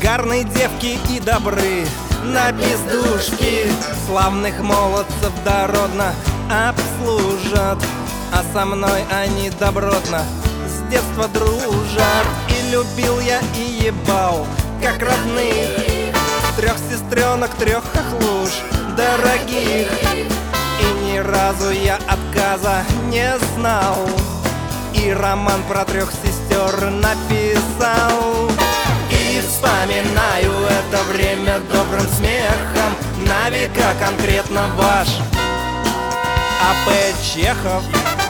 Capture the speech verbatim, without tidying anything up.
вульгарные девки и добры на пиздушки. Славных молодцев дородно обслужат, а со мной они добротно с детства дружат. И любил я, и ебал, как родных, трех сестренок, трех хохлуш дорогих. И ни разу я отказа не знал, и роман про трех сестер написал. И вспоминаю это время добрым смехом, на века конкретно ваш А П Чехов.